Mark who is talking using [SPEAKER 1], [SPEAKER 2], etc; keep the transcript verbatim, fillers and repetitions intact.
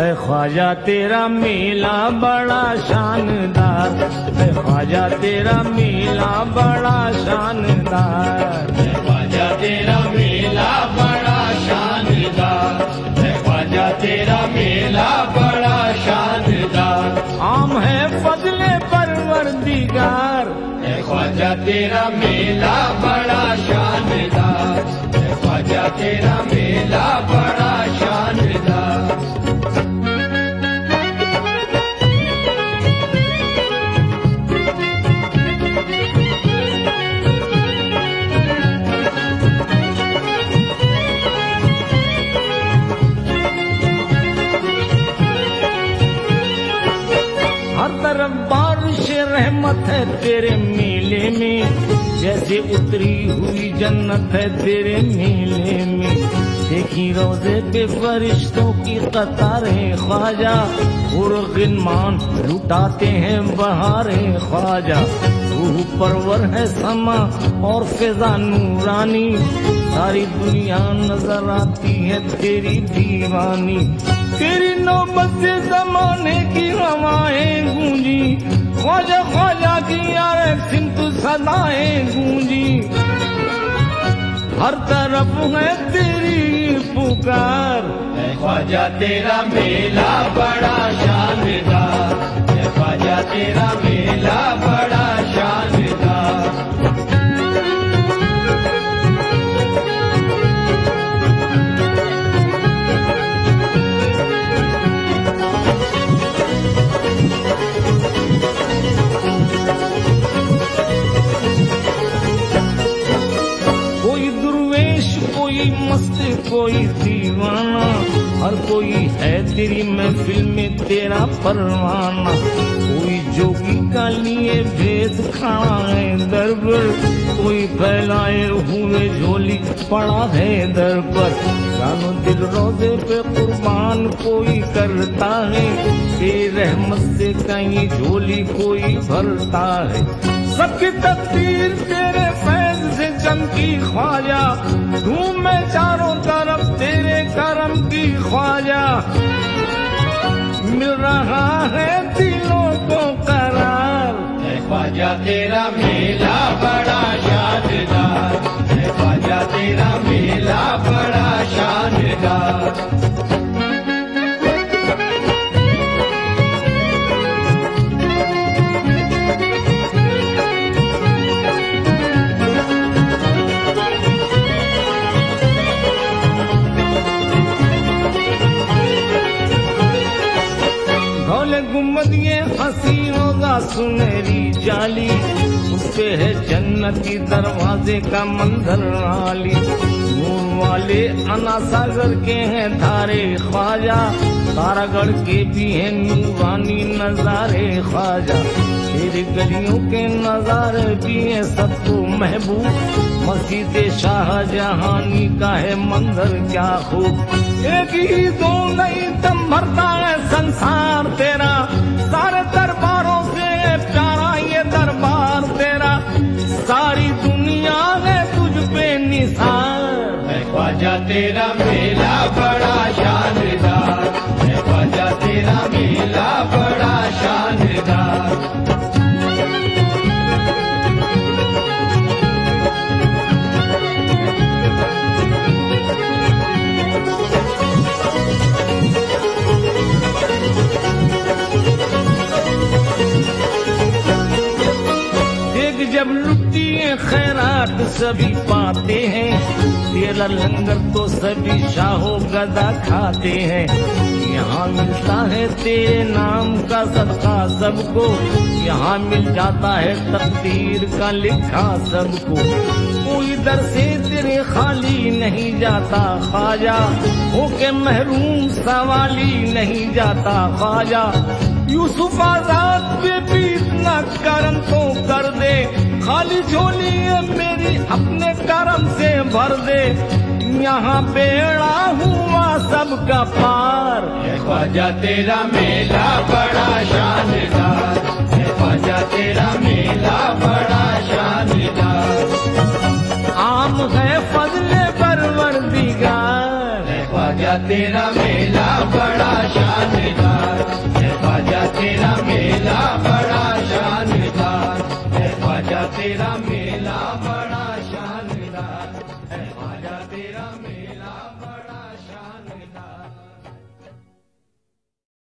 [SPEAKER 1] है ख्वाजा तेरा मेला बड़ा शानदार, है ख्वाजा तेरा मेला बड़ा शानदार,
[SPEAKER 2] है ख्वाजा तेरा मेला बड़ा शानदार, है ख्वाजा तेरा मेला बड़ा शानदार।
[SPEAKER 1] आम है फजले परवरदिगार,
[SPEAKER 2] है ख्वाजा तेरा मेला बड़ा शानदार, है ख्वाजा तेरा मेला बड़ा शानदार।
[SPEAKER 1] हर तरफ बारिश रहमत है तेरे मेले में, जैसे उतरी हुई जन्नत है तेरे मेले में। देखी रोजे पे फरिश्तों की कतारें ख्वाजा, गुरगिनमान लुटाते हैं बहारे ख्वाजा। रूह परवर है समा और फिजा नूरानी, सारी दुनिया नजर आती है तेरी दीवानी। तेरी नौबत से जमाने की हवाएं गूंजी, ख्वाजा ख्वाजा की यार सिंत सदाएं गूंजी। हर तरफ है तेरी पुकार,
[SPEAKER 2] है ख्वाजा तेरा मेला बड़ा शानदार, है ख्वाजा तेरा मेला बड़ा शानदार।
[SPEAKER 1] कोई मस्त कोई दीवाना, हर कोई है तेरी महफिल में तेरा परवाना। कोई जोगी का लिए भेद खाना है दर पर, कोई फैलाए हुए झोली पड़ा है दर पर। जानो दिल रोजे पे कुर्बान कोई करता है, तेरी रहमत से कहीं झोली कोई भरता है। सबकी तकदीर तेरे फैज से चमकी ख्वाजा, धूम में चारों तरफ तेरे करम की ख्वाजा। मिल रहा है दिलों को करार,
[SPEAKER 2] है ख्वाजा तेरा मेला बड़ा शानदार, है ख्वाजा तेरा मेला बड़ा शानदार।
[SPEAKER 1] गुम्बद ये हसीनों का सुनहरी जाली, उसपे है जन्नती दरवाजे का मंजर आली। नूर वाले अना सागर के हैं धारे ख्वाजा, तारागढ़ के भी हैं नूरानी नजारे ख्वाजा। तेरी गलियों के नजारे भी हैं सबको महबूब, मस्जिद शाहजहानी का है मंजर क्या खूब। एक ही दो नहीं दम भरता है संसार तेरा, सारे दरबारों से प्यारा ये दरबार तेरा। सारी दुनिया है तुझ पे निसार,
[SPEAKER 2] है ख्वाजा तेरा मेला बड़ा शानदार, है ख्वाजा तेरा मेला बड़ा शानदार।
[SPEAKER 1] जब लुटी खैरात सभी पाते हैं, तेरा लंगर तो सभी शाहो गदा खाते हैं। यहाँ मिलता है तेरे नाम का सदका सबको, यहाँ मिल जाता है तकदीर का लिखा सबको। कोई दर से तेरे खाली नहीं जाता ख्वाजा, होके महरूम सवाली नहीं जाता ख्वाजा। यूसुफ आजाद पे भी इतना करम तो कर दे, खाली झोली है मेरी अपने करम से भर दे। यहाँ बेड़ा हुआ सबका पार,
[SPEAKER 2] है ख्वाजा तेरा मेला बड़ा शानदार, है ख्वाजा तेरा मेला बड़ा शानदार।
[SPEAKER 1] आम है फजले परवरदिगार,
[SPEAKER 2] है ख्वाजा तेरा मेला बड़ा शानदार है ख्वाजा तेरा मेला बड़ा